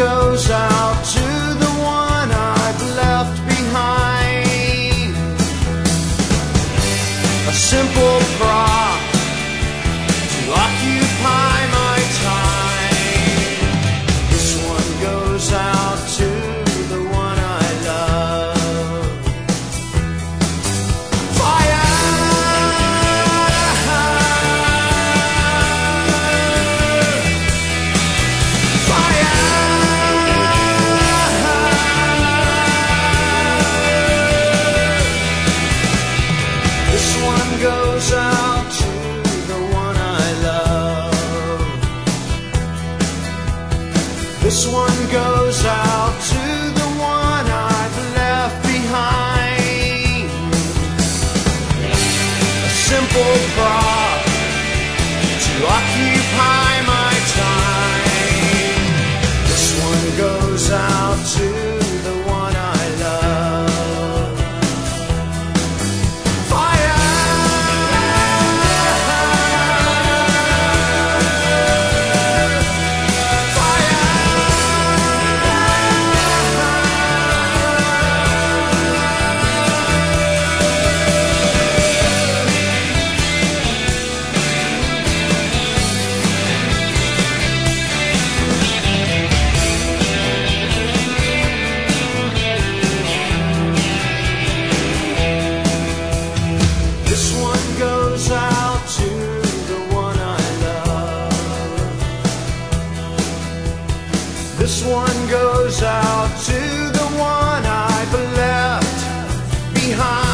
goes out to the one I've left behind. A simple prop to occupy my time. This one goes out to the one I love. Fire! Goes out to the one I love. This one goes out to the one I've left behind. A simple prop to occupy my time. This one goes out to the one I love. This one goes out to the one I love. This one goes out to the one I've left behind.